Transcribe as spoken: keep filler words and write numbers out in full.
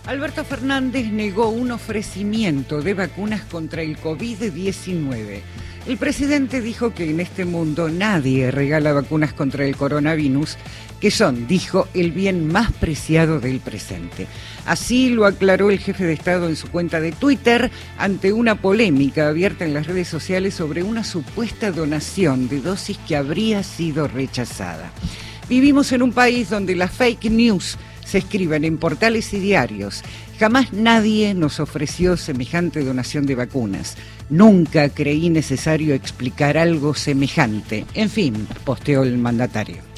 Alberto Fernández negó un ofrecimiento de vacunas contra el COVID diecinueve. El presidente dijo que en este mundo nadie regala vacunas contra el coronavirus, que son, dijo, el bien más preciado del presente. Así lo aclaró el jefe de Estado en su cuenta de Twitter ante una polémica abierta en las redes sociales sobre una supuesta donación de dosis que habría sido rechazada. Vivimos en un país donde las fake news se escriben en portales y diarios. Jamás nadie nos ofreció semejante donación de vacunas. Nunca creí necesario explicar algo semejante. En fin, posteó el mandatario.